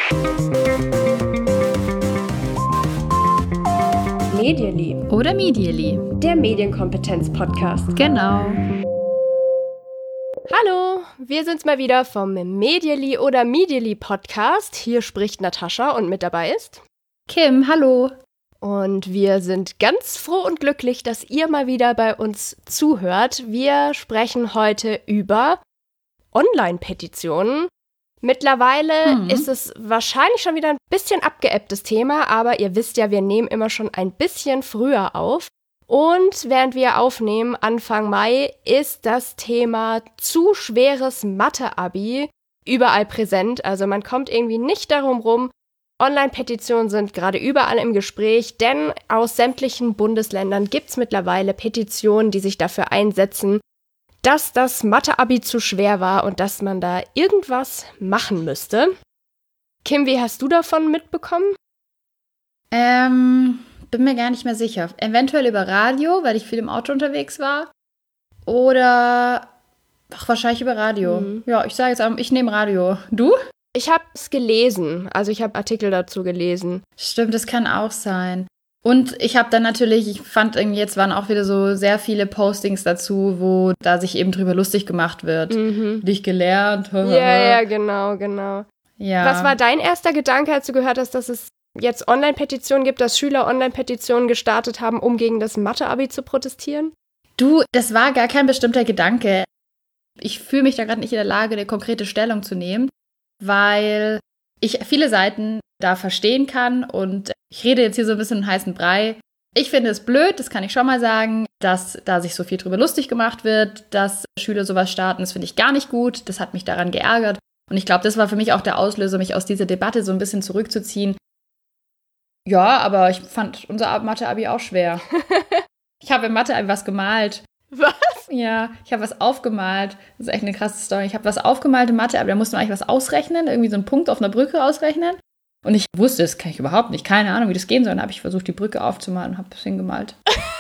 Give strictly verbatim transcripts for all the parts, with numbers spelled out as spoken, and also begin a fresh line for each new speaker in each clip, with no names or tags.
Medially
oder Medially,
der Medienkompetenz-Podcast.
Genau.
Hallo, wir sind's mal wieder vom Medially oder Medially Podcast. Hier spricht Natascha und mit dabei ist
Kim, hallo.
Und wir sind ganz froh und glücklich, dass ihr mal wieder bei uns zuhört. Wir sprechen heute über Online-Petitionen. Mittlerweile mhm. ist es wahrscheinlich schon wieder ein bisschen abgeebbtes Thema, aber ihr wisst ja, wir nehmen immer schon ein bisschen früher auf. Und während wir aufnehmen, Anfang Mai, ist das Thema zu schweres Mathe-Abi überall präsent. Also man kommt irgendwie nicht darum rum. Online-Petitionen sind gerade überall im Gespräch, denn aus sämtlichen Bundesländern gibt es mittlerweile Petitionen, die sich dafür einsetzen, dass das Mathe-Abi zu schwer war und dass man da irgendwas machen müsste. Kim, wie hast du davon mitbekommen?
Ähm, bin mir gar nicht mehr sicher. Eventuell über Radio, weil ich viel im Auto unterwegs war. Oder, ach, wahrscheinlich über Radio. Mhm. Ja, ich sage jetzt, ich nehme Radio. Du?
Ich habe es gelesen, also ich habe Artikel dazu gelesen.
Stimmt, das kann auch sein. Und ich habe dann natürlich, ich fand irgendwie, jetzt waren auch wieder so sehr viele Postings dazu, wo da sich eben drüber lustig gemacht wird. Mhm. Dich gelernt.
Ja, ja, genau, genau.
Ja.
Was war dein erster Gedanke, als du gehört hast, dass es jetzt Online-Petitionen gibt, dass Schüler Online-Petitionen gestartet haben, um gegen das Mathe-Abi zu protestieren?
Du, das war gar kein bestimmter Gedanke. Ich fühle mich da gerade nicht in der Lage, eine konkrete Stellung zu nehmen, weil ich viele Seiten da verstehen kann und ich rede jetzt hier so ein bisschen einen heißen Brei. Ich finde es blöd, das kann ich schon mal sagen, dass da sich so viel drüber lustig gemacht wird, dass Schüler sowas starten. Das finde ich gar nicht gut. Das hat mich daran geärgert. Und ich glaube, das war für mich auch der Auslöser, mich aus dieser Debatte so ein bisschen zurückzuziehen. Ja, aber ich fand unser Mathe-Abi auch schwer. Ich habe im Mathe-Abi was gemalt.
Was?
Ja, ich habe was aufgemalt. Das ist echt eine krasse Story. Ich habe was aufgemalt in Mathe, aber da musste man eigentlich was ausrechnen, irgendwie so einen Punkt auf einer Brücke ausrechnen. Und ich wusste, das kann ich überhaupt nicht. Keine Ahnung, wie das gehen soll. Dann habe ich versucht, die Brücke aufzumalen und habe das hingemalt.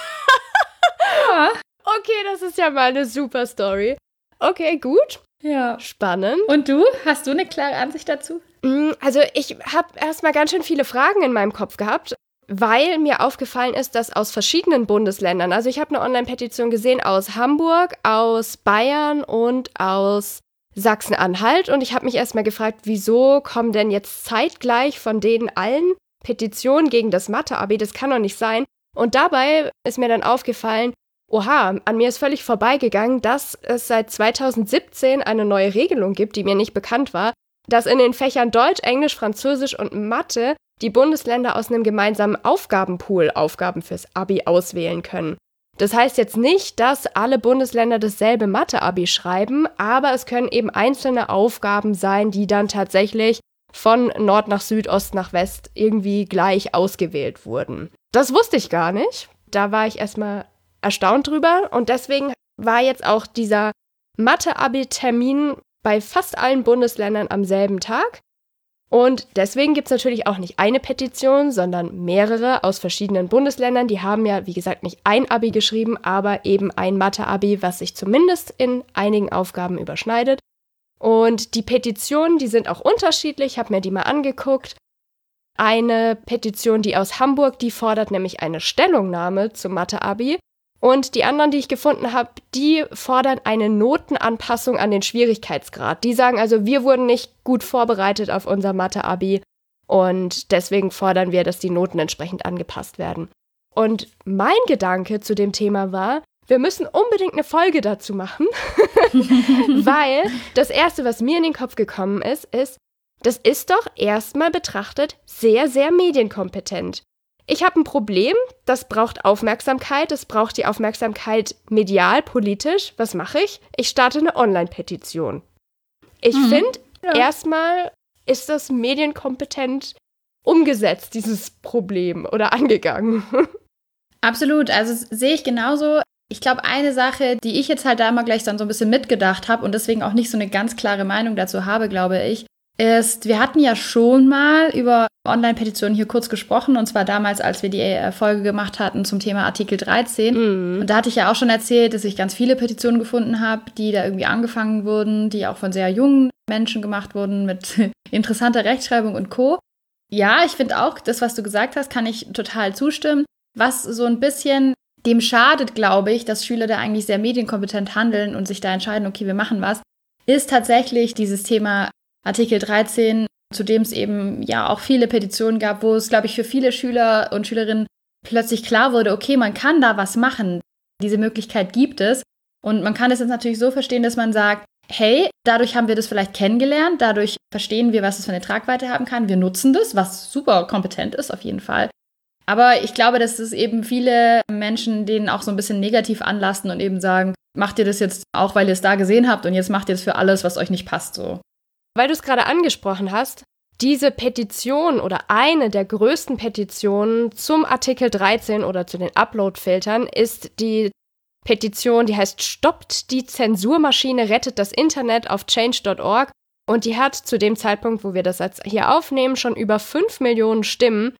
Ja. Okay, das ist ja mal eine super Story. Okay, gut.
Ja.
Spannend.
Und du? Hast du eine klare Ansicht dazu?
Also ich habe erstmal ganz schön viele Fragen in meinem Kopf gehabt, weil mir aufgefallen ist, dass aus verschiedenen Bundesländern, also ich habe eine Online-Petition gesehen aus Hamburg, aus Bayern und aus Sachsen-Anhalt und ich habe mich erstmal gefragt, wieso kommen denn jetzt zeitgleich von denen allen Petitionen gegen das Mathe-Abi? Das kann doch nicht sein. Und dabei ist mir dann aufgefallen, oha, an mir ist völlig vorbeigegangen, dass es seit zweitausendsiebzehn eine neue Regelung gibt, die mir nicht bekannt war, dass in den Fächern Deutsch, Englisch, Französisch und Mathe die Bundesländer aus einem gemeinsamen Aufgabenpool Aufgaben fürs Abi auswählen können. Das heißt jetzt nicht, dass alle Bundesländer dasselbe Mathe-Abi schreiben, aber es können eben einzelne Aufgaben sein, die dann tatsächlich von Nord nach Süd, Ost nach West irgendwie gleich ausgewählt wurden. Das wusste ich gar nicht. Da war ich erstmal erstaunt drüber und deswegen war jetzt auch dieser Mathe-Abi-Termin bei fast allen Bundesländern am selben Tag. Und deswegen gibt es natürlich auch nicht eine Petition, sondern mehrere aus verschiedenen Bundesländern. Die haben ja, wie gesagt, nicht ein Abi geschrieben, aber eben ein Mathe-Abi, was sich zumindest in einigen Aufgaben überschneidet. Und die Petitionen, die sind auch unterschiedlich. Ich habe mir die mal angeguckt. Eine Petition, die aus Hamburg, die fordert nämlich eine Stellungnahme zum Mathe-Abi. Und die anderen, die ich gefunden habe, die fordern eine Notenanpassung an den Schwierigkeitsgrad. Die sagen also, wir wurden nicht gut vorbereitet auf unser Mathe-Abi und deswegen fordern wir, dass die Noten entsprechend angepasst werden. Und mein Gedanke zu dem Thema war, wir müssen unbedingt eine Folge dazu machen, weil das Erste, was mir in den Kopf gekommen ist, ist, das ist doch erstmal betrachtet sehr, sehr medienkompetent. Ich habe ein Problem, das braucht Aufmerksamkeit, das braucht die Aufmerksamkeit medial, politisch. Was mache ich? Ich starte eine Online-Petition. Ich mhm. finde, ja. erstmal ist das medienkompetent umgesetzt, dieses Problem, oder angegangen.
Absolut, also sehe ich genauso. Ich glaube, eine Sache, die ich jetzt halt da immer gleich dann so ein bisschen mitgedacht habe und deswegen auch nicht so eine ganz klare Meinung dazu habe, glaube ich, ist, wir hatten ja schon mal über Online-Petitionen hier kurz gesprochen, und zwar damals, als wir die äh, Folge gemacht hatten zum Thema Artikel dreizehn. Mhm. Und da hatte ich ja auch schon erzählt, dass ich ganz viele Petitionen gefunden habe, die da irgendwie angefangen wurden, die auch von sehr jungen Menschen gemacht wurden, mit interessanter Rechtschreibung und Co. Ja, ich finde auch, das, was du gesagt hast, kann ich total zustimmen. Was so ein bisschen dem schadet, glaube ich, dass Schüler da eigentlich sehr medienkompetent handeln und sich da entscheiden, okay, wir machen was, ist tatsächlich dieses Thema Artikel dreizehn, zu dem es eben ja auch viele Petitionen gab, wo es, glaube ich, für viele Schüler und Schülerinnen plötzlich klar wurde, okay, man kann da was machen. Diese Möglichkeit gibt es. Und man kann es jetzt natürlich so verstehen, dass man sagt, hey, dadurch haben wir das vielleicht kennengelernt, dadurch verstehen wir, was es für eine Tragweite haben kann. Wir nutzen das, was super kompetent ist auf jeden Fall. Aber ich glaube, dass es eben viele Menschen denen auch so ein bisschen negativ anlasten und eben sagen, macht ihr das jetzt auch, weil ihr es da gesehen habt und jetzt macht ihr es für alles, was euch nicht passt, so.
Weil du es gerade angesprochen hast, diese Petition oder eine der größten Petitionen zum Artikel dreizehn oder zu den Upload-Filtern ist die Petition, die heißt Stoppt die Zensurmaschine, rettet das Internet auf change Punkt org, und die hat zu dem Zeitpunkt, wo wir das jetzt hier aufnehmen, schon über fünf Millionen Stimmen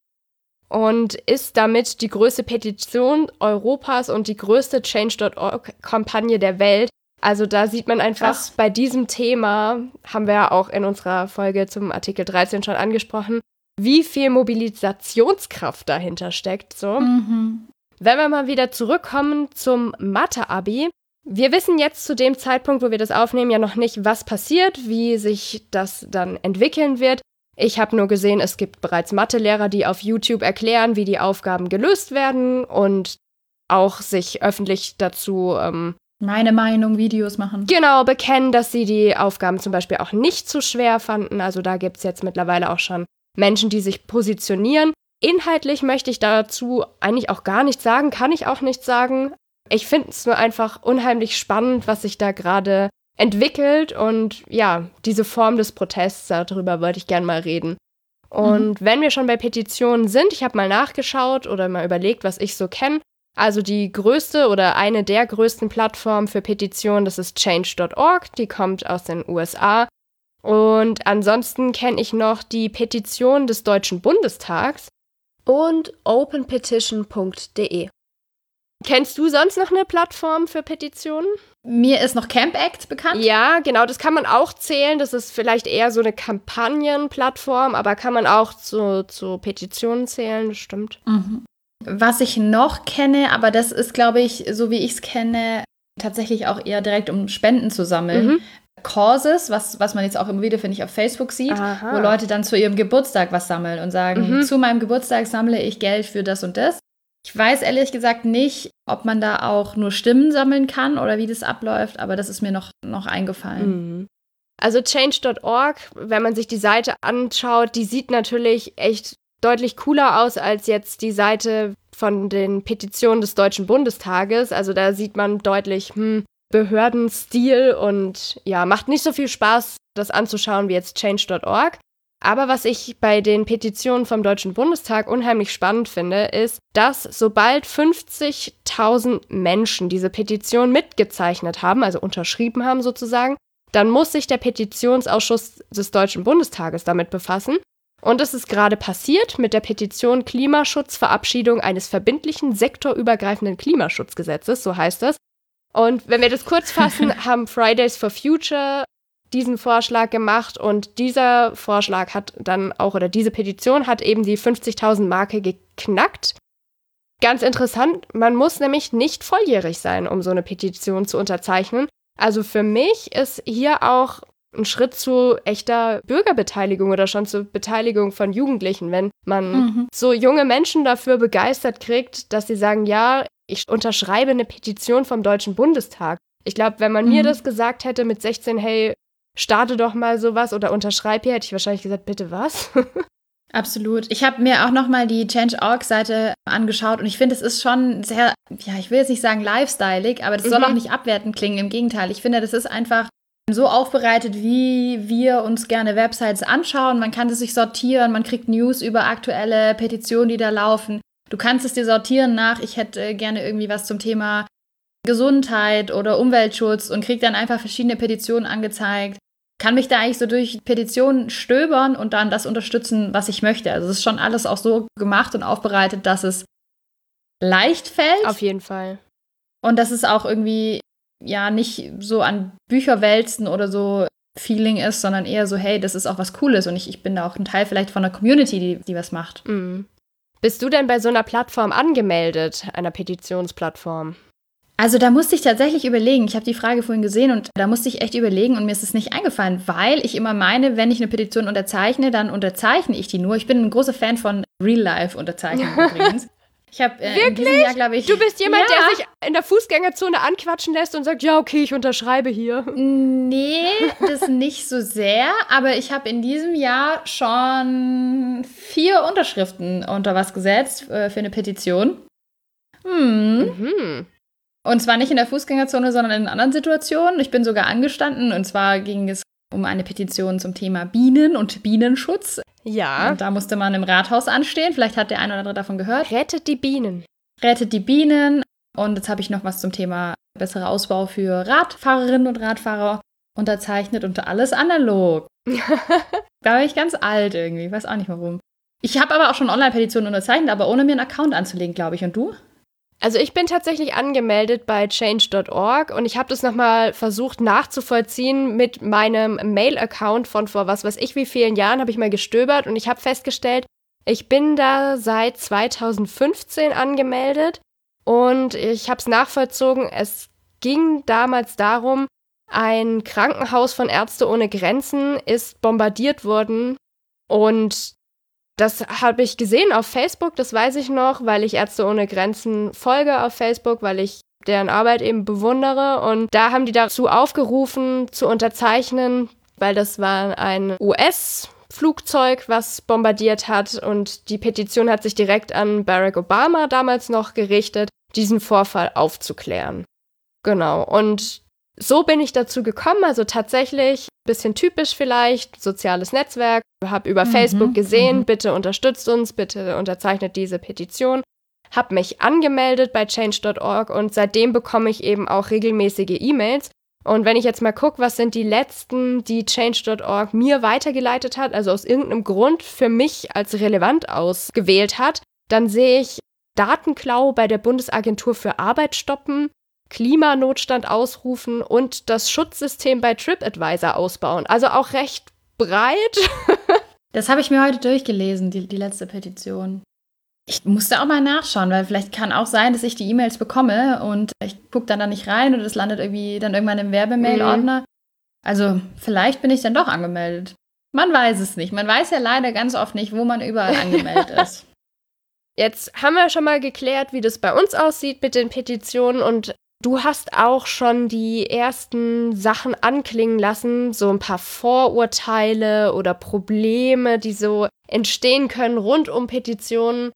und ist damit die größte Petition Europas und die größte change Punkt org-Kampagne der Welt. Also da sieht man einfach, Krass. Bei diesem Thema, haben wir ja auch in unserer Folge zum Artikel dreizehn schon angesprochen, wie viel Mobilisationskraft dahinter steckt. So. Mhm. Wenn wir mal wieder zurückkommen zum Mathe-Abi. Wir wissen jetzt zu dem Zeitpunkt, wo wir das aufnehmen, ja noch nicht, was passiert, wie sich das dann entwickeln wird. Ich habe nur gesehen, es gibt bereits Mathelehrer, die auf YouTube erklären, wie die Aufgaben gelöst werden und auch sich öffentlich dazu ähm,
meine Meinung, Videos machen.
Genau, bekennen, dass sie die Aufgaben zum Beispiel auch nicht zu schwer fanden. Also da gibt es jetzt mittlerweile auch schon Menschen, die sich positionieren. Inhaltlich möchte ich dazu eigentlich auch gar nichts sagen, kann ich auch nichts sagen. Ich finde es nur einfach unheimlich spannend, was sich da gerade entwickelt. Und ja, diese Form des Protests, darüber wollte ich gerne mal reden. Und mhm. wenn wir schon bei Petitionen sind, ich habe mal nachgeschaut oder mal überlegt, was ich so kenne. Also die größte oder eine der größten Plattformen für Petitionen, das ist change Punkt org, die kommt aus den U S A. Und ansonsten kenne ich noch die Petition des Deutschen Bundestags und open petition punkt de. Kennst du sonst noch eine Plattform für Petitionen?
Mir ist noch Camp Act bekannt.
Ja, genau, das kann man auch zählen. Das ist vielleicht eher so eine Kampagnenplattform, aber kann man auch zu, zu Petitionen zählen, das stimmt.
Mhm. Was ich noch kenne, aber das ist, glaube ich, so wie ich es kenne, tatsächlich auch eher direkt, um Spenden zu sammeln. Mhm. Causes, was, was man jetzt auch immer wieder, finde ich, auf Facebook sieht, Aha. wo Leute dann zu ihrem Geburtstag was sammeln und sagen, mhm. zu meinem Geburtstag sammle ich Geld für das und das. Ich weiß ehrlich gesagt nicht, ob man da auch nur Stimmen sammeln kann oder wie das abläuft, aber das ist mir noch, noch eingefallen.
Mhm. Also change Punkt org, wenn man sich die Seite anschaut, die sieht natürlich echt deutlich cooler aus als jetzt die Seite von den Petitionen des Deutschen Bundestages. Also da sieht man deutlich hm, Behördenstil und ja, macht nicht so viel Spaß, das anzuschauen wie jetzt change Punkt org. Aber was ich bei den Petitionen vom Deutschen Bundestag unheimlich spannend finde, ist, dass sobald fünfzigtausend Menschen diese Petition mitgezeichnet haben, also unterschrieben haben sozusagen, dann muss sich der Petitionsausschuss des Deutschen Bundestages damit befassen. Und das ist gerade passiert mit der Petition Klimaschutz, Verabschiedung eines verbindlichen sektorübergreifenden Klimaschutzgesetzes, so heißt das. Und wenn wir das kurz fassen, haben Fridays for Future diesen Vorschlag gemacht und dieser Vorschlag hat dann auch, oder diese Petition hat eben die fünfzigtausend Marke geknackt. Ganz interessant, man muss nämlich nicht volljährig sein, um so eine Petition zu unterzeichnen. Also für mich ist hier auch ein Schritt zu echter Bürgerbeteiligung oder schon zur Beteiligung von Jugendlichen, wenn man mhm. so junge Menschen dafür begeistert kriegt, dass sie sagen, ja, ich unterschreibe eine Petition vom Deutschen Bundestag. Ich glaube, wenn man mhm. mir das gesagt hätte mit sechzehn, hey, starte doch mal sowas oder unterschreib hier, hätte ich wahrscheinlich gesagt, bitte was?
Absolut. Ich habe mir auch nochmal die change Punkt org-Seite angeschaut und ich finde, es ist schon sehr, ja, ich will jetzt nicht sagen lifestyleig, aber das mhm. soll auch nicht abwertend klingen, im Gegenteil. Ich finde, das ist einfach so aufbereitet, wie wir uns gerne Websites anschauen. Man kann es sich sortieren, man kriegt News über aktuelle Petitionen, die da laufen. Du kannst es dir sortieren nach, ich hätte gerne irgendwie was zum Thema Gesundheit oder Umweltschutz und krieg dann einfach verschiedene Petitionen angezeigt. kann mich da eigentlich so durch Petitionen stöbern und dann das unterstützen, was ich möchte. Also es ist schon alles auch so gemacht und aufbereitet, dass es leicht fällt.
Auf jeden Fall.
Und dass es auch irgendwie ja nicht so an Bücher wälzen oder so Feeling ist, sondern eher so, hey, das ist auch was Cooles und ich, ich bin da auch ein Teil vielleicht von einer Community, die, die was macht.
Mhm. Bist du denn bei so einer Plattform angemeldet, einer Petitionsplattform?
Also da musste ich tatsächlich überlegen. Ich habe die Frage vorhin gesehen und da musste ich echt überlegen und mir ist es nicht eingefallen, weil ich immer meine, wenn ich eine Petition unterzeichne, dann unterzeichne ich die nur. Ich bin ein großer Fan von Real-Life-Unterzeichnen übrigens. Ich habe äh, in diesem Jahr, glaube ich...
Du bist jemand,
ja.
der sich in der Fußgängerzone anquatschen lässt und sagt, ja, okay, ich unterschreibe hier.
Nee, das nicht so sehr. Aber ich habe in diesem Jahr schon vier Unterschriften unter was gesetzt äh, für eine Petition. Hm.
Mhm.
Und zwar nicht in der Fußgängerzone, sondern in anderen Situationen. Ich bin sogar angestanden und zwar ging es um eine Petition zum Thema Bienen und Bienenschutz.
Ja.
Und da musste man im Rathaus anstehen. Vielleicht hat der eine oder andere davon gehört.
Rettet die Bienen.
Rettet die Bienen. Und jetzt habe ich noch was zum Thema besserer Ausbau für Radfahrerinnen und Radfahrer unterzeichnet und alles analog. Da bin ich ganz alt irgendwie, ich weiß auch nicht warum. Ich habe aber auch schon Online-Petitionen unterzeichnet, aber ohne mir einen Account anzulegen, glaube ich. Und du?
Also ich bin tatsächlich angemeldet bei change dot org und ich habe das nochmal versucht nachzuvollziehen mit meinem Mail-Account von vor was weiß ich wie vielen Jahren, habe ich mal gestöbert und ich habe festgestellt, ich bin da seit zweitausendfünfzehn angemeldet und ich habe es nachvollzogen, es ging damals darum, ein Krankenhaus von Ärzte ohne Grenzen ist bombardiert worden und das habe ich gesehen auf Facebook, das weiß ich noch, weil ich Ärzte ohne Grenzen folge auf Facebook, weil ich deren Arbeit eben bewundere. Und da haben die dazu aufgerufen, zu unterzeichnen, weil das war ein U S-Flugzeug, was bombardiert hat. Und die Petition hat sich direkt an Barack Obama damals noch gerichtet, diesen Vorfall aufzuklären. Genau, und so bin ich dazu gekommen, also tatsächlich, bisschen typisch vielleicht, soziales Netzwerk, habe über mhm, Facebook gesehen, mhm. bitte unterstützt uns, bitte unterzeichnet diese Petition, habe mich angemeldet bei change dot org und seitdem bekomme ich eben auch regelmäßige E-Mails. Und wenn ich jetzt mal gucke, was sind die letzten, die change dot org mir weitergeleitet hat, also aus irgendeinem Grund für mich als relevant ausgewählt hat, dann sehe ich Datenklau bei der Bundesagentur für Arbeit stoppen, Klimanotstand ausrufen und das Schutzsystem bei TripAdvisor ausbauen. Also auch recht breit.
Das habe ich mir heute durchgelesen, die, die letzte Petition. Ich musste auch mal nachschauen, weil vielleicht kann auch sein, dass ich die E-Mails bekomme und ich gucke dann da nicht rein und es landet irgendwie dann irgendwann im Werbemail-Ordner. Mhm. Also vielleicht bin ich dann doch angemeldet. Man weiß es nicht. Man weiß ja leider ganz oft nicht, wo man überall angemeldet ist.
Jetzt haben wir schon mal geklärt, wie das bei uns aussieht mit den Petitionen und du hast auch schon die ersten Sachen anklingen lassen, so ein paar Vorurteile oder Probleme, die so entstehen können rund um Petitionen.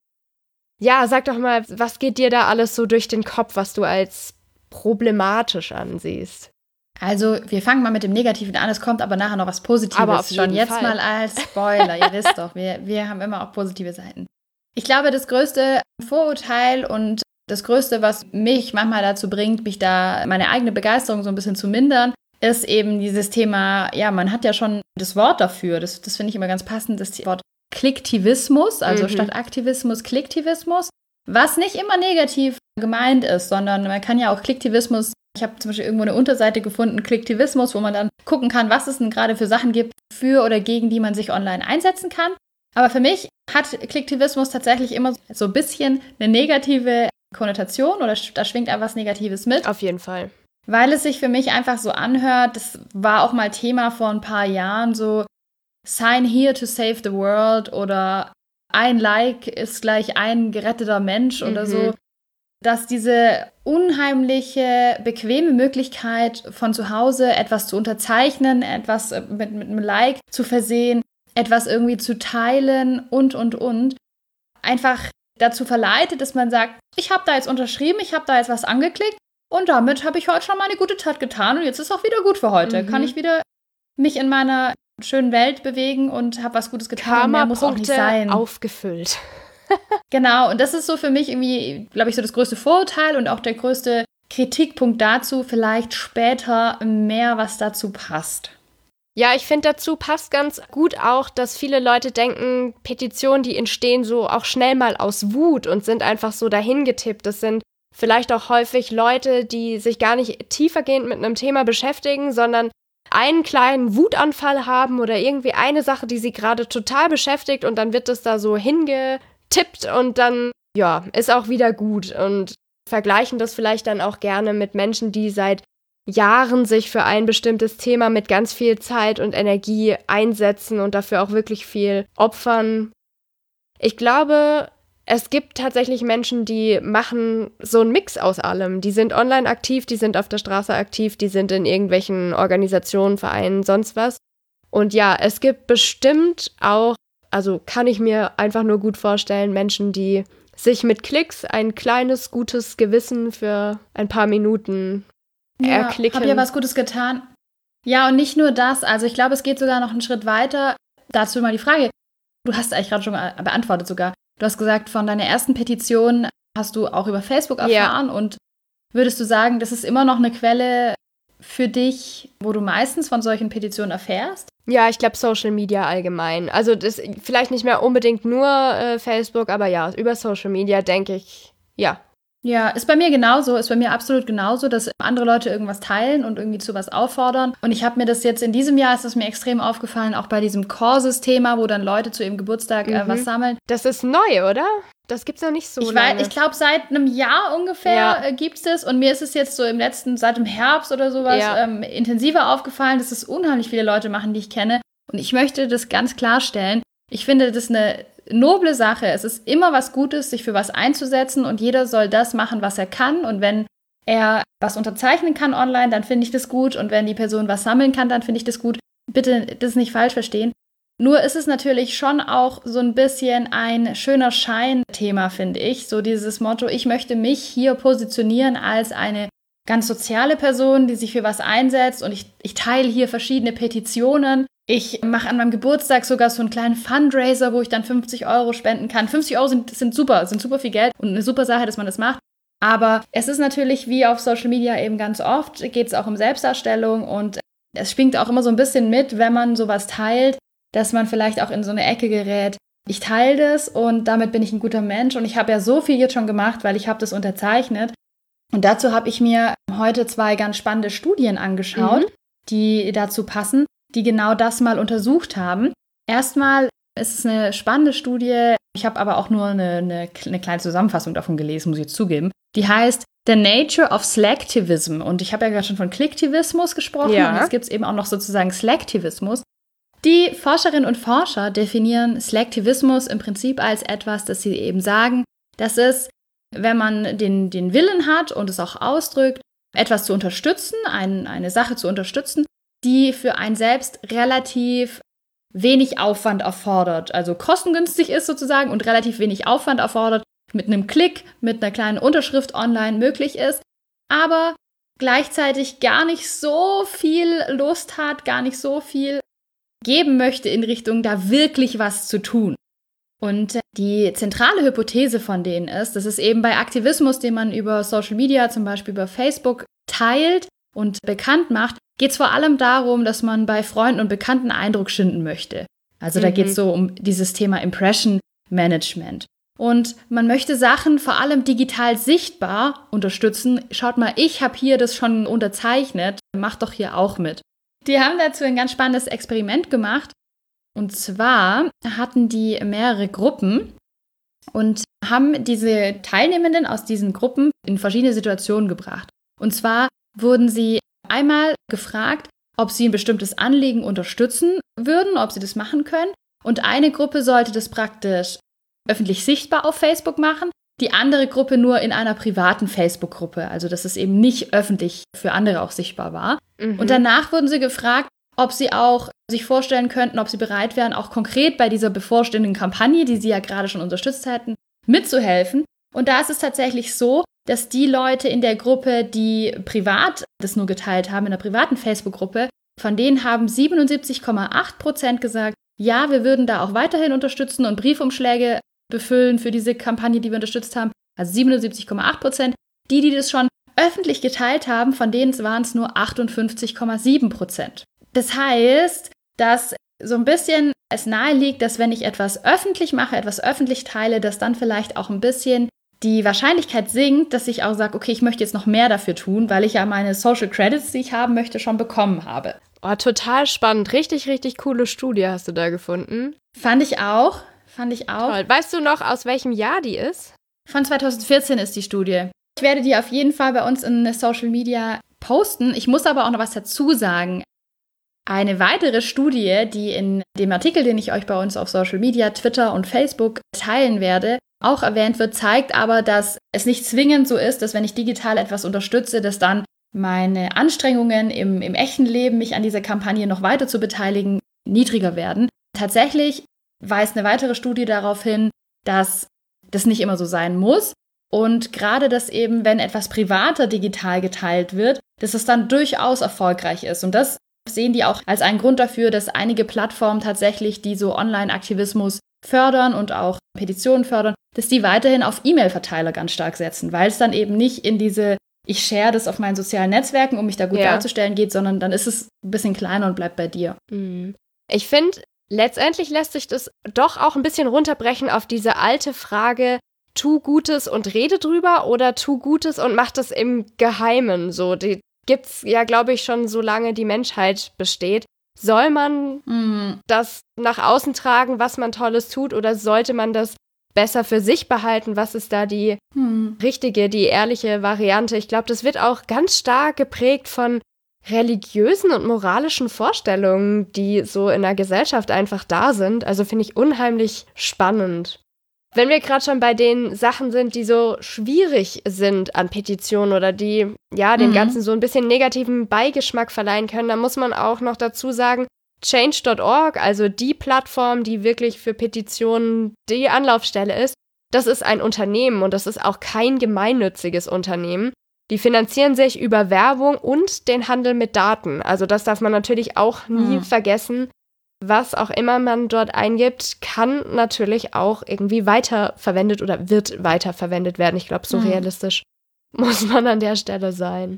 Ja, sag doch mal, was geht dir da alles so durch den Kopf, was du als problematisch ansiehst?
Also, wir fangen mal mit dem Negativen an, es kommt aber nachher noch was Positives.
Aber auf jeden
schon jetzt
Fall.
Mal als Spoiler, ihr wisst doch, wir, wir haben immer auch positive Seiten. Ich glaube, das größte Vorurteil und das Größte, was mich manchmal dazu bringt, mich da meine eigene Begeisterung so ein bisschen zu mindern, ist eben dieses Thema, ja, man hat ja schon das Wort dafür, das, das finde ich immer ganz passend, das Wort Klicktivismus, also mhm. statt Aktivismus Klicktivismus, was nicht immer negativ gemeint ist, sondern man kann ja auch Klicktivismus, ich habe zum Beispiel irgendwo eine Unterseite gefunden, Klicktivismus, wo man dann gucken kann, was es denn gerade für Sachen gibt, für oder gegen die man sich online einsetzen kann. Aber für mich hat Klicktivismus tatsächlich immer so ein bisschen eine negative Konnotation oder da schwingt einfach was Negatives mit.
Auf jeden Fall.
Weil es sich für mich einfach so anhört, das war auch mal Thema vor ein paar Jahren, so Sign here to save the world oder ein Like ist gleich ein geretteter Mensch mhm. oder so. Dass diese unheimliche, bequeme Möglichkeit von zu Hause etwas zu unterzeichnen, etwas mit, mit einem Like zu versehen, etwas irgendwie zu teilen und, und, und, einfach dazu verleitet, dass man sagt, ich habe da jetzt unterschrieben, ich habe da jetzt was angeklickt und damit habe ich heute schon mal eine gute Tat getan und jetzt ist auch wieder gut für heute. Mhm. Kann ich wieder mich in meiner schönen Welt bewegen und habe was Gutes getan. Mehr muss auch nicht sein.
Aufgefüllt.
Genau, und das ist so für mich irgendwie, glaube ich, so das größte Vorurteil und auch der größte Kritikpunkt dazu, vielleicht später mehr, was dazu passt.
Ja, ich finde, dazu passt ganz gut auch, dass viele Leute denken, Petitionen, die entstehen so auch schnell mal aus Wut und sind einfach so dahingetippt. Das sind vielleicht auch häufig Leute, die sich gar nicht tiefergehend mit einem Thema beschäftigen, sondern einen kleinen Wutanfall haben oder irgendwie eine Sache, die sie gerade total beschäftigt, und dann wird das da so hingetippt und dann, ja, ist auch wieder gut, und vergleichen das vielleicht dann auch gerne mit Menschen, die seit Jahren sich für ein bestimmtes Thema mit ganz viel Zeit und Energie einsetzen und dafür auch wirklich viel opfern. Ich glaube, es gibt tatsächlich Menschen, die machen so einen Mix aus allem. Die sind online aktiv, die sind auf der Straße aktiv, die sind in irgendwelchen Organisationen, Vereinen, sonst was. Und ja, es gibt bestimmt auch, also kann ich mir einfach nur gut vorstellen, Menschen, die sich mit Klicks ein kleines, gutes Gewissen für ein paar Minuten
ja,
erklicken.
Hab ja was Gutes getan. Ja, und nicht nur das. Also ich glaube, es geht sogar noch einen Schritt weiter. Dazu mal die Frage. Du hast eigentlich gerade schon beantwortet sogar. Du hast gesagt, von deiner ersten Petition hast du auch über Facebook erfahren. Ja. Und würdest du sagen, das ist immer noch eine Quelle für dich, wo du meistens von solchen Petitionen erfährst?
Ja, ich glaube Social Media allgemein. Also das vielleicht nicht mehr unbedingt nur äh, Facebook, aber ja, über Social Media denke ich, ja.
Ja, ist bei mir genauso, ist bei mir absolut genauso, dass andere Leute irgendwas teilen und irgendwie zu was auffordern. Und ich habe mir das jetzt in diesem Jahr, ist es mir extrem aufgefallen, auch bei diesem Causes-Thema, wo dann Leute zu ihrem Geburtstag äh, mhm. was sammeln.
Das ist neu, oder? Das gibt's noch nicht so
ich
lange.
Weiß, ich glaube, seit einem Jahr ungefähr ja. äh, gibt's das. Und mir ist es jetzt so im letzten, seit dem Herbst oder sowas, ja. ähm, intensiver aufgefallen, dass es unheimlich viele Leute machen, die ich kenne. Und ich möchte das ganz klarstellen. Ich finde, das ist eine noble Sache. Es ist immer was Gutes, sich für was einzusetzen, und jeder soll das machen, was er kann. Und wenn er was unterzeichnen kann online, dann finde ich das gut. Und wenn die Person was sammeln kann, dann finde ich das gut. Bitte das nicht falsch verstehen. Nur ist es natürlich schon auch so ein bisschen ein schöner Schein-Thema, finde ich. So dieses Motto, ich möchte mich hier positionieren als eine ganz soziale Person, die sich für was einsetzt, und ich, ich teile hier verschiedene Petitionen. Ich mache an meinem Geburtstag sogar so einen kleinen Fundraiser, wo ich dann fünfzig Euro spenden kann. fünfzig Euro sind, sind super, sind super viel Geld und eine super Sache, dass man das macht. Aber es ist natürlich, wie auf Social Media eben ganz oft, geht es auch um Selbstdarstellung, und es schwingt auch immer so ein bisschen mit, wenn man sowas teilt, dass man vielleicht auch in so eine Ecke gerät. Ich teile das und damit bin ich ein guter Mensch, und ich habe ja so viel jetzt schon gemacht, weil ich habe das unterzeichnet. Und dazu habe ich mir heute zwei ganz spannende Studien angeschaut, mhm. die dazu passen, die genau das mal untersucht haben. Erstmal ist es eine spannende Studie, ich habe aber auch nur eine, eine, eine kleine Zusammenfassung davon gelesen, muss ich jetzt zugeben. Die heißt The Nature of Slacktivism, und ich habe ja gerade schon von Klicktivismus gesprochen, ja. Und jetzt gibt es eben auch noch sozusagen Slacktivismus. Die Forscherinnen und Forscher definieren Slacktivismus im Prinzip als etwas, dass sie eben sagen, das ist, wenn man den, den Willen hat und es auch ausdrückt, etwas zu unterstützen, ein, eine Sache zu unterstützen, die für einen selbst relativ wenig Aufwand erfordert, also kostengünstig ist sozusagen und relativ wenig Aufwand erfordert, mit einem Klick, mit einer kleinen Unterschrift online möglich ist, aber gleichzeitig gar nicht so viel Lust hat, gar nicht so viel geben möchte in Richtung, da wirklich was zu tun. Und die zentrale Hypothese von denen ist, dass es eben bei Aktivismus, den man über Social Media, zum Beispiel über Facebook, teilt und bekannt macht, geht es vor allem darum, dass man bei Freunden und Bekannten Eindruck schinden möchte. Also mhm. da geht es so um dieses Thema Impression Management. Und man möchte Sachen vor allem digital sichtbar unterstützen. Schaut mal, ich habe hier das schon unterzeichnet, macht doch hier auch mit. Die haben dazu ein ganz spannendes Experiment gemacht. Und zwar hatten die mehrere Gruppen und haben diese Teilnehmenden aus diesen Gruppen in verschiedene Situationen gebracht. Und zwar wurden sie einmal gefragt, ob sie ein bestimmtes Anliegen unterstützen würden, ob sie das machen können. Und eine Gruppe sollte das praktisch öffentlich sichtbar auf Facebook machen, die andere Gruppe nur in einer privaten Facebook-Gruppe, also dass es eben nicht öffentlich für andere auch sichtbar war. Mhm. Und danach wurden sie gefragt, ob sie auch sich vorstellen könnten, ob sie bereit wären, auch konkret bei dieser bevorstehenden Kampagne, die sie ja gerade schon unterstützt hätten, mitzuhelfen. Und da ist es tatsächlich so, dass die Leute in der Gruppe, die privat das nur geteilt haben, in der privaten Facebook-Gruppe, von denen haben siebenundsiebzig Komma acht Prozent gesagt, ja, wir würden da auch weiterhin unterstützen und Briefumschläge befüllen für diese Kampagne, die wir unterstützt haben. Also siebenundsiebzig Komma acht Prozent. Die, die das schon öffentlich geteilt haben, von denen waren es nur achtundfünfzig Komma sieben Prozent. Das heißt, dass so ein bisschen es nahe liegt, dass wenn ich etwas öffentlich mache, etwas öffentlich teile, dass dann vielleicht auch ein bisschen die Wahrscheinlichkeit sinkt, dass ich auch sage, okay, ich möchte jetzt noch mehr dafür tun, weil ich ja meine Social Credits, die ich haben möchte, schon bekommen habe.
Oh, total spannend. Richtig, richtig coole Studie hast du da gefunden.
Fand ich auch. Fand ich auch.
Toll. Weißt du noch, aus welchem Jahr die ist?
Von zwanzig vierzehn ist die Studie. Ich werde die auf jeden Fall bei uns in Social Media posten. Ich muss aber auch noch was dazu sagen. Eine weitere Studie, die in dem Artikel, den ich euch bei uns auf Social Media, Twitter und Facebook teilen werde, auch erwähnt wird, zeigt aber, dass es nicht zwingend so ist, dass wenn ich digital etwas unterstütze, dass dann meine Anstrengungen im, im echten Leben, mich an dieser Kampagne noch weiter zu beteiligen, niedriger werden. Tatsächlich weist eine weitere Studie darauf hin, dass das nicht immer so sein muss und gerade, dass eben, wenn etwas privater digital geteilt wird, dass es dann durchaus erfolgreich ist. Und das sehen die auch als einen Grund dafür, dass einige Plattformen tatsächlich, die so Online-Aktivismus fördern und auch Petitionen fördern, dass die weiterhin auf E-Mail-Verteiler ganz stark setzen, weil es dann eben nicht in diese, ich share das auf meinen sozialen Netzwerken, um mich da gut
ja.
darzustellen geht, sondern dann ist es ein bisschen kleiner und bleibt bei dir.
Ich finde, letztendlich lässt sich das doch auch ein bisschen runterbrechen auf diese alte Frage, tu Gutes und rede drüber oder tu Gutes und mach das im Geheimen. So, die gibt's ja, glaube ich, schon solange die Menschheit besteht. Soll man mhm. das nach außen tragen, was man Tolles tut, oder sollte man das besser für sich behalten? Was ist da die mhm. richtige, die ehrliche Variante? Ich glaube, das wird auch ganz stark geprägt von religiösen und moralischen Vorstellungen, die so in der Gesellschaft einfach da sind. Also finde ich unheimlich spannend. Wenn wir gerade schon bei den Sachen sind, die so schwierig sind an Petitionen oder die ja dem mhm. Ganzen so ein bisschen negativen Beigeschmack verleihen können, dann muss man auch noch dazu sagen, change Punkt org, also die Plattform, die wirklich für Petitionen die Anlaufstelle ist, das ist ein Unternehmen und das ist auch kein gemeinnütziges Unternehmen. Die finanzieren sich über Werbung und den Handel mit Daten. Also das darf man natürlich auch nie mhm. vergessen. Was auch immer man dort eingibt, kann natürlich auch irgendwie weiterverwendet oder wird weiterverwendet werden. Ich glaube, so mhm. realistisch muss man an der Stelle sein.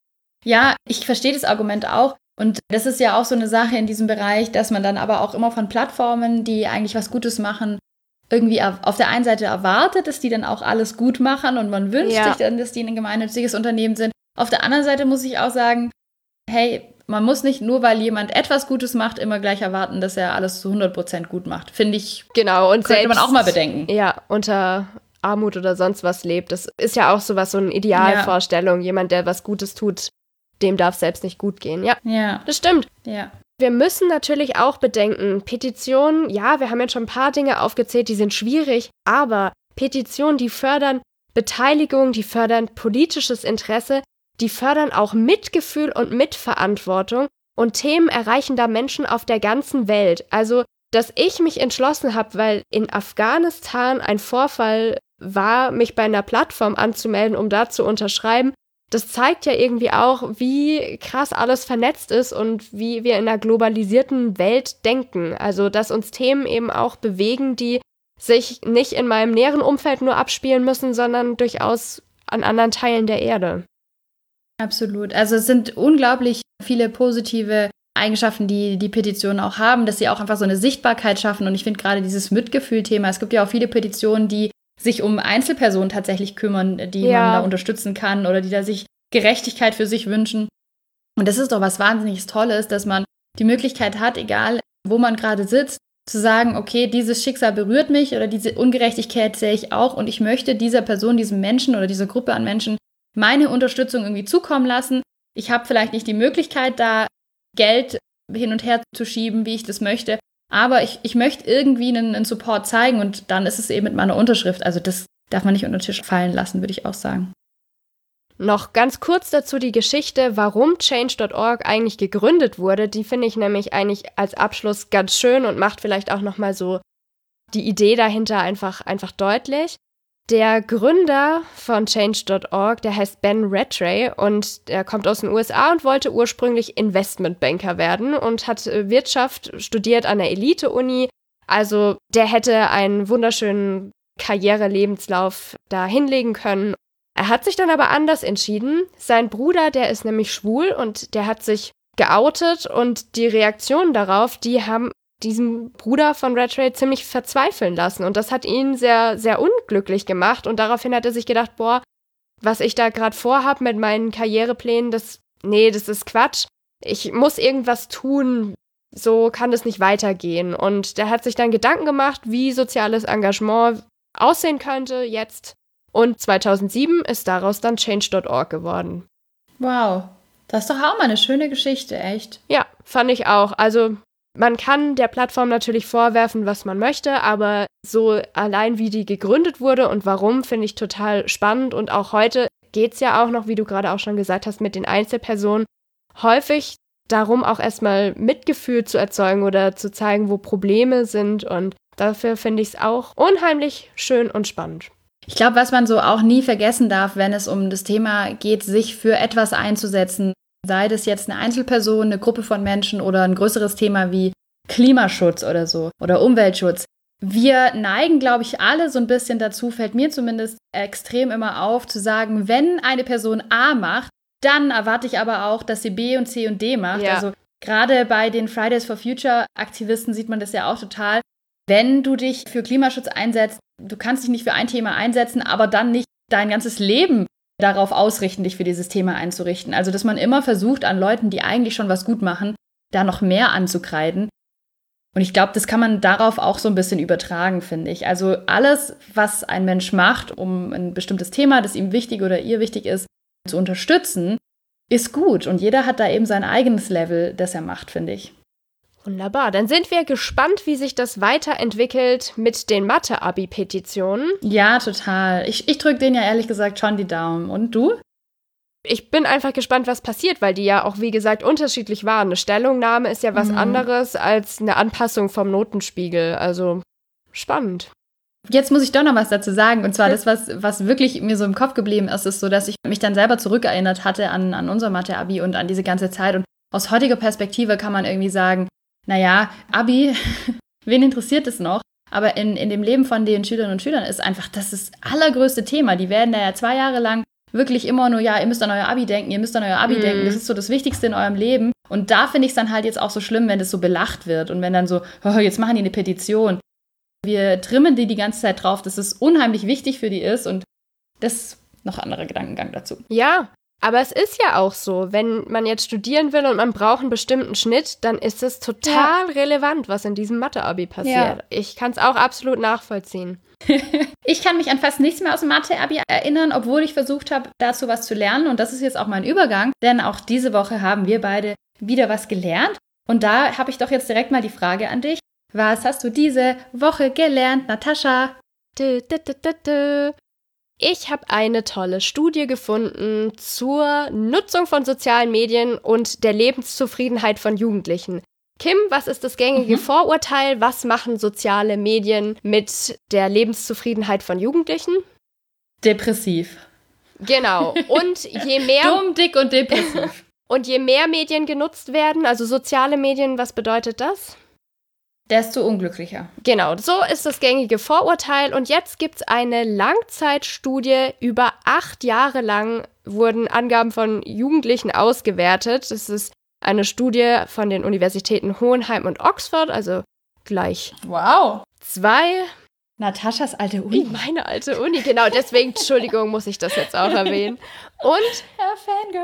Ja, ich verstehe das Argument auch. Und das ist ja auch so eine Sache in diesem Bereich, dass man dann aber auch immer von Plattformen, die eigentlich was Gutes machen, irgendwie auf der einen Seite erwartet, dass die dann auch alles gut machen und man wünscht ja. sich dann, dass die ein gemeinnütziges Unternehmen sind. Auf der anderen Seite muss ich auch sagen, hey, man muss nicht nur, weil jemand etwas Gutes macht, immer gleich erwarten, dass er alles zu hundert Prozent gut macht. Finde ich,
genau, und
könnte
selbst,
man auch mal bedenken.
Ja, unter Armut oder sonst was lebt. Das ist ja auch sowas, so eine Idealvorstellung. Ja. Jemand, der was Gutes tut, dem darf selbst nicht gut gehen. Ja,
ja.
Das stimmt.
Ja.
Wir müssen natürlich auch bedenken, Petitionen, ja, wir haben jetzt schon ein paar Dinge aufgezählt, die sind schwierig, aber Petitionen, die fördern Beteiligung, die fördern politisches Interesse, die fördern auch Mitgefühl und Mitverantwortung und Themen erreichen da Menschen auf der ganzen Welt. Also, dass ich mich entschlossen habe, weil in Afghanistan ein Vorfall war, mich bei einer Plattform anzumelden, um da zu unterschreiben, das zeigt ja irgendwie auch, wie krass alles vernetzt ist und wie wir in einer globalisierten Welt denken. Also, dass uns Themen eben auch bewegen, die sich nicht in meinem näheren Umfeld nur abspielen müssen, sondern durchaus an anderen Teilen der Erde.
Absolut. Also es sind unglaublich viele positive Eigenschaften, die die Petitionen auch haben, dass sie auch einfach so eine Sichtbarkeit schaffen. Und ich finde gerade dieses Mitgefühl-Thema, es gibt ja auch viele Petitionen, die sich um Einzelpersonen tatsächlich kümmern, die ja. man da unterstützen kann oder die da sich Gerechtigkeit für sich wünschen. Und das ist doch was wahnsinnig Tolles, dass man die Möglichkeit hat, egal wo man gerade sitzt, zu sagen, okay, dieses Schicksal berührt mich oder diese Ungerechtigkeit sehe ich auch und ich möchte dieser Person, diesem Menschen oder dieser Gruppe an Menschen meine Unterstützung irgendwie zukommen lassen. Ich habe vielleicht nicht die Möglichkeit, da Geld hin und her zu schieben, wie ich das möchte, aber ich, ich möchte irgendwie einen, einen Support zeigen und dann ist es eben mit meiner Unterschrift. Also das darf man nicht unter den Tisch fallen lassen, würde ich auch sagen.
Noch ganz kurz dazu die Geschichte, warum change Punkt org eigentlich gegründet wurde. Die finde ich nämlich eigentlich als Abschluss ganz schön und macht vielleicht auch nochmal so die Idee dahinter einfach, einfach deutlich. Der Gründer von change Punkt org, der heißt Ben Rattray und der kommt aus den U S A und wollte ursprünglich Investmentbanker werden und hat Wirtschaft studiert an der Elite-Uni. Also der hätte einen wunderschönen Karrierelebenslauf da hinlegen können. Er hat sich dann aber anders entschieden. Sein Bruder, der ist nämlich schwul und der hat sich geoutet und die Reaktionen darauf, die haben diesen Bruder von Rattray ziemlich verzweifeln lassen und das hat ihn sehr, sehr unglücklich gemacht und daraufhin hat er sich gedacht, boah, was ich da gerade vorhab mit meinen Karriereplänen, das, nee, das ist Quatsch. Ich muss irgendwas tun, so kann das nicht weitergehen. Und der hat sich dann Gedanken gemacht, wie soziales Engagement aussehen könnte jetzt. Und zweitausendsieben ist daraus dann change Punkt org geworden.
Wow, das ist doch auch mal eine schöne Geschichte, echt.
Ja, fand ich auch. Also man kann der Plattform natürlich vorwerfen, was man möchte, aber so allein wie die gegründet wurde und warum, finde ich total spannend. Und auch heute geht es ja auch noch, wie du gerade auch schon gesagt hast, mit den Einzelpersonen häufig darum, auch erstmal Mitgefühl zu erzeugen oder zu zeigen, wo Probleme sind. Und dafür finde ich es auch unheimlich schön und spannend.
Ich glaube, was man so auch nie vergessen darf, wenn es um das Thema geht, sich für etwas einzusetzen, sei das jetzt eine Einzelperson, eine Gruppe von Menschen oder ein größeres Thema wie Klimaschutz oder so oder Umweltschutz. Wir neigen, glaube ich, alle so ein bisschen dazu, fällt mir zumindest extrem immer auf, zu sagen, wenn eine Person A macht, dann erwarte ich aber auch, dass sie B und C und D macht.
Ja.
Also gerade bei den Fridays for Future Aktivisten sieht man das ja auch total. Wenn du dich für Klimaschutz einsetzt, du kannst dich nicht für ein Thema einsetzen, aber dann nicht dein ganzes Leben darauf ausrichten, dich für dieses Thema einzurichten. Also, dass man immer versucht, an Leuten, die eigentlich schon was gut machen, da noch mehr anzukreiden. Und ich glaube, das kann man darauf auch so ein bisschen übertragen, finde ich. Also alles, was ein Mensch macht, um ein bestimmtes Thema, das ihm wichtig oder ihr wichtig ist, zu unterstützen, ist gut. Und jeder hat da eben sein eigenes Level, das er macht, finde ich.
Wunderbar, dann sind wir gespannt, wie sich das weiterentwickelt mit den Mathe-Abi-Petitionen.
Ja, total. Ich, ich drücke denen ja ehrlich gesagt schon die Daumen. Und du?
Ich bin einfach gespannt, was passiert, weil die ja auch, wie gesagt, unterschiedlich waren. Eine Stellungnahme ist ja was mhm. anderes als eine Anpassung vom Notenspiegel. Also spannend.
Jetzt muss ich doch noch was dazu sagen. Und zwar das, was, was wirklich mir so im Kopf geblieben ist, ist so, dass ich mich dann selber zurückerinnert hatte an, an unser Mathe-Abi und an diese ganze Zeit. Und aus heutiger Perspektive kann man irgendwie sagen, naja, Abi, wen interessiert es noch? Aber in, in dem Leben von den Schülerinnen und Schülern ist einfach das das allergrößte Thema. Die werden da ja zwei Jahre lang wirklich immer nur, ja, ihr müsst an euer Abi denken, ihr müsst an euer Abi mm. denken. Das ist so das Wichtigste in eurem Leben. Und da finde ich es dann halt jetzt auch so schlimm, wenn das so belacht wird. Und wenn dann so, oh, jetzt machen die eine Petition. Wir trimmen die die ganze Zeit drauf, dass es unheimlich wichtig für die ist. Und das ist noch ein anderer Gedankengang dazu.
Ja, aber es ist ja auch so, wenn man jetzt studieren will und man braucht einen bestimmten Schnitt, dann ist es total ja. relevant, was in diesem Mathe-Abi passiert. Ja. Ich kann es auch absolut nachvollziehen.
Ich kann mich an fast nichts mehr aus dem Mathe-Abi erinnern, obwohl ich versucht habe, dazu was zu lernen. Und das ist jetzt auch mein Übergang, denn auch diese Woche haben wir beide wieder was gelernt. Und da habe ich doch jetzt direkt mal die Frage an dich. Was hast du diese Woche gelernt, Natascha?
Dö, dö, dö, dö, dö. Ich habe eine tolle Studie gefunden zur Nutzung von sozialen Medien und der Lebenszufriedenheit von Jugendlichen. Kim, was ist das gängige mhm. Vorurteil? Was machen soziale Medien mit der Lebenszufriedenheit von Jugendlichen?
Depressiv.
Genau. Und je mehr...
Dumm, dick und depressiv.
Und je mehr Medien genutzt werden, also soziale Medien, was bedeutet das?
Desto unglücklicher.
Genau, so ist das gängige Vorurteil. Und jetzt gibt es eine Langzeitstudie. Über acht Jahre lang wurden Angaben von Jugendlichen ausgewertet. Das ist eine Studie von den Universitäten Hohenheim und Oxford, also gleich
wow.
zwei.
Nataschas alte Uni.
Meine alte Uni, genau. Deswegen, Entschuldigung, muss ich das jetzt auch erwähnen. Und
ja,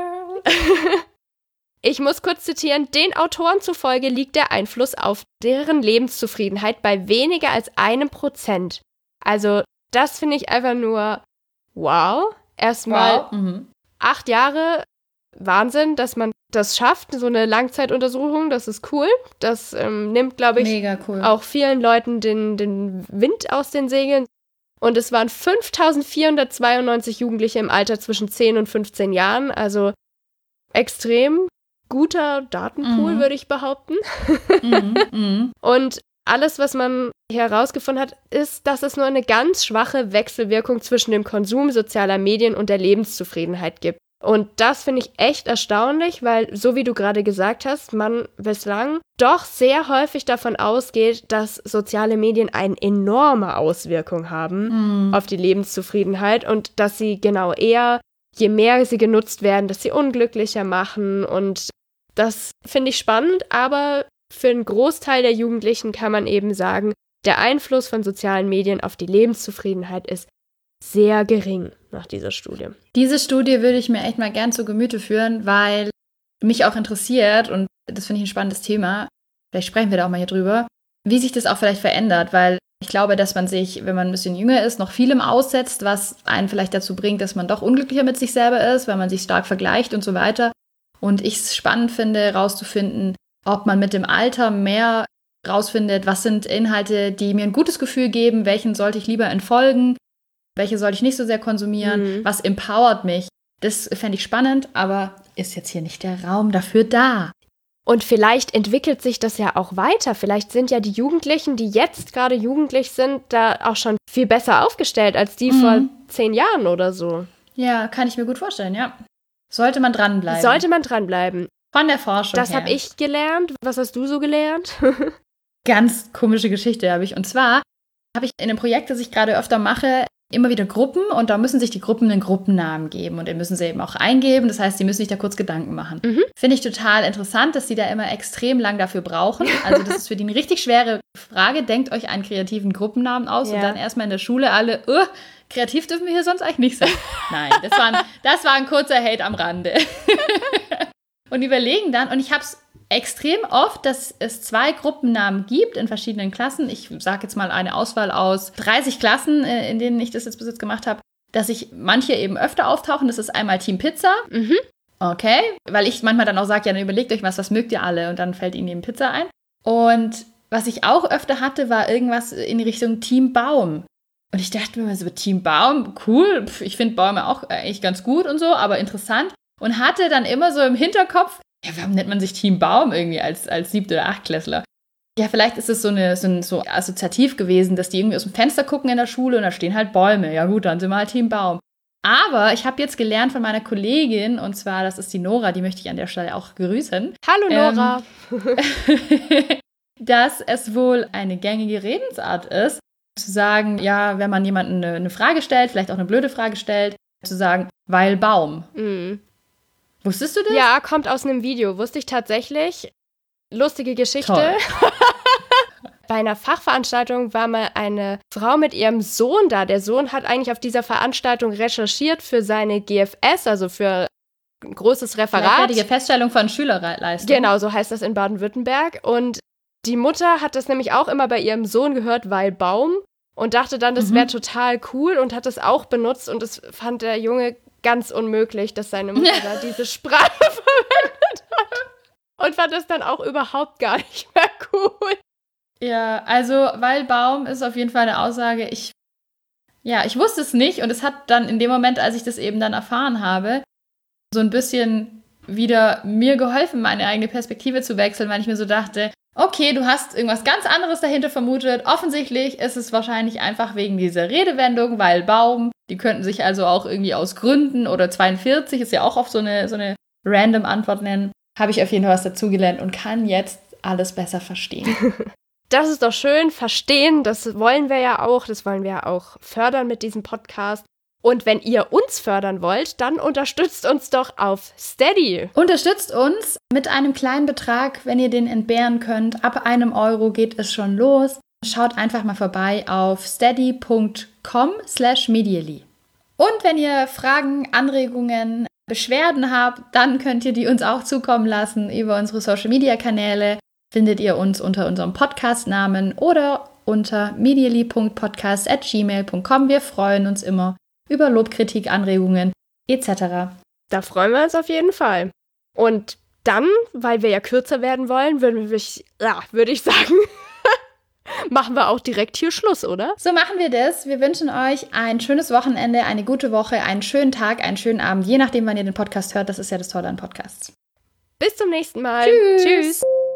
Fangirl.
Ich muss kurz zitieren, den Autoren zufolge liegt der Einfluss auf deren Lebenszufriedenheit bei weniger als einem Prozent. Also das finde ich einfach nur wow. Erstmal
wow. mhm.
acht Jahre, Wahnsinn, dass man das schafft, so eine Langzeituntersuchung, das ist cool. Das ähm, nimmt, glaube ich,
Mega cool.
auch vielen Leuten den, den Wind aus den Segeln. Und es waren fünftausendvierhundertzweiundneunzig Jugendliche im Alter zwischen zehn und fünfzehn Jahren, also extrem guter Datenpool, mhm. würde ich behaupten.
mhm, mhm.
Und alles, was man herausgefunden hat, ist, dass es nur eine ganz schwache Wechselwirkung zwischen dem Konsum sozialer Medien und der Lebenszufriedenheit gibt. Und das finde ich echt erstaunlich, weil, so wie du gerade gesagt hast, man bislang doch sehr häufig davon ausgeht, dass soziale Medien eine enorme Auswirkung haben
mhm.
auf die Lebenszufriedenheit und dass sie genau eher, je mehr sie genutzt werden, dass sie unglücklicher machen und Das finde ich spannend, aber für einen Großteil der Jugendlichen kann man eben sagen, der Einfluss von sozialen Medien auf die Lebenszufriedenheit ist sehr gering nach dieser Studie.
Diese Studie würde ich mir echt mal gern zu Gemüte führen, weil mich auch interessiert, und das finde ich ein spannendes Thema, vielleicht sprechen wir da auch mal hier drüber, wie sich das auch vielleicht verändert, weil ich glaube, dass man sich, wenn man ein bisschen jünger ist, noch vielem aussetzt, was einen vielleicht dazu bringt, dass man doch unglücklicher mit sich selber ist, weil man sich stark vergleicht und so weiter. Und ich es spannend finde, herauszufinden, ob man mit dem Alter mehr rausfindet, was sind Inhalte, die mir ein gutes Gefühl geben, welchen sollte ich lieber entfolgen, welche sollte ich nicht so sehr konsumieren, mhm. was empowert mich. Das fände ich spannend, aber ist jetzt hier nicht der Raum dafür da.
Und vielleicht entwickelt sich das ja auch weiter. Vielleicht sind ja die Jugendlichen, die jetzt gerade jugendlich sind, da auch schon viel besser aufgestellt als die mhm. vor zehn Jahren oder so.
Ja, kann ich mir gut vorstellen, ja. Sollte man dranbleiben.
Sollte man dranbleiben.
Von der Forschung
Das
her.
habe ich gelernt. Was hast du so gelernt?
Ganz komische Geschichte habe ich. Und zwar habe ich in einem Projekt, das ich gerade öfter mache, immer wieder Gruppen, und da müssen sich die Gruppen einen Gruppennamen geben und den müssen sie eben auch eingeben. Das heißt, die müssen sich da kurz Gedanken machen. Mhm. Finde ich total interessant, dass die da immer extrem lang dafür brauchen. Also das ist für die eine richtig schwere Frage. Denkt euch einen kreativen Gruppennamen aus ja. und dann erstmal in der Schule alle, uh, kreativ dürfen wir hier sonst eigentlich nicht sein. Nein, das war ein, das war ein kurzer Hate am Rande. Und überlegen dann, und ich habe es extrem oft, dass es zwei Gruppennamen gibt in verschiedenen Klassen. Ich sage jetzt mal eine Auswahl aus dreißig Klassen, in denen ich das jetzt bis jetzt gemacht habe, dass ich manche eben öfter auftauchen. Das ist einmal Team Pizza. Mhm. Okay, weil ich manchmal dann auch sage, ja, dann überlegt euch was, was mögt ihr alle? Und dann fällt ihnen eben Pizza ein. Und was ich auch öfter hatte, war irgendwas in die Richtung Team Baum. Und ich dachte mir so, Team Baum, cool. Ich finde Bäume auch eigentlich ganz gut und so, aber interessant. Und hatte dann immer so im Hinterkopf, ja, warum nennt man sich Team Baum irgendwie als, als Siebte- oder Achtklässler? Ja, vielleicht ist es so, eine, so, ein, so assoziativ gewesen, dass die irgendwie aus dem Fenster gucken in der Schule und da stehen halt Bäume. Ja gut, dann sind wir halt Team Baum. Aber ich habe jetzt gelernt von meiner Kollegin, und zwar, das ist die Nora, die möchte ich an der Stelle auch grüßen.
Hallo Nora!
Ähm, dass es wohl eine gängige Redensart ist, zu sagen, ja, wenn man jemandem eine, eine Frage stellt, vielleicht auch eine blöde Frage stellt, zu sagen, weil Baum. Mhm. Wusstest du das?
Ja, kommt aus einem Video. Wusste ich tatsächlich. Lustige Geschichte. Bei einer Fachveranstaltung war mal eine Frau mit ihrem Sohn da. Der Sohn hat eigentlich auf dieser Veranstaltung recherchiert für seine G F S, also für ein großes Referat.
Die Feststellung von Schülerleistung.
Genau, so heißt das in Baden-Württemberg. Und die Mutter hat das nämlich auch immer bei ihrem Sohn gehört, weil Baum. Und dachte dann, das wäre mhm. total cool und hat das auch benutzt. Und das fand der Junge ganz unmöglich, dass seine Mutter da diese Sprache verwendet hat. Und fand das dann auch überhaupt gar nicht mehr cool.
Ja, also, weil Baum ist auf jeden Fall eine Aussage, ich, ja, ich wusste es nicht, und es hat dann in dem Moment, als ich das eben dann erfahren habe, so ein bisschen wieder mir geholfen, meine eigene Perspektive zu wechseln, weil ich mir so dachte, okay, du hast irgendwas ganz anderes dahinter vermutet. Offensichtlich ist es wahrscheinlich einfach wegen dieser Redewendung, weil Baum. Die könnten sich also auch irgendwie aus Gründen oder zweiundvierzig, ist ja auch oft so eine, so eine random Antwort nennen. Habe ich auf jeden Fall was dazugelernt und kann jetzt alles besser verstehen.
Das ist doch schön, verstehen, das wollen wir ja auch, das wollen wir ja auch fördern mit diesem Podcast. Und wenn ihr uns fördern wollt, dann unterstützt uns doch auf Steady.
Unterstützt uns mit einem kleinen Betrag, wenn ihr den entbehren könnt. Ab einem Euro geht es schon los. Schaut einfach mal vorbei auf steady.com slash medially. Und wenn ihr Fragen, Anregungen, Beschwerden habt, dann könnt ihr die uns auch zukommen lassen über unsere Social-Media-Kanäle. Findet ihr uns unter unserem Podcast-Namen oder unter medially punkt podcast at gmail punkt com. Wir freuen uns immer über Lob, Kritik, Anregungen et cetera.
Da freuen wir uns auf jeden Fall. Und dann, weil wir ja kürzer werden wollen, würde ich, ja, würde ich sagen, machen wir auch direkt hier Schluss, oder?
So machen wir das. Wir wünschen euch ein schönes Wochenende, eine gute Woche, einen schönen Tag, einen schönen Abend, je nachdem, wann ihr den Podcast hört. Das ist ja das Tolle an Podcasts.
Bis zum nächsten Mal.
Tschüss.
Tschüss.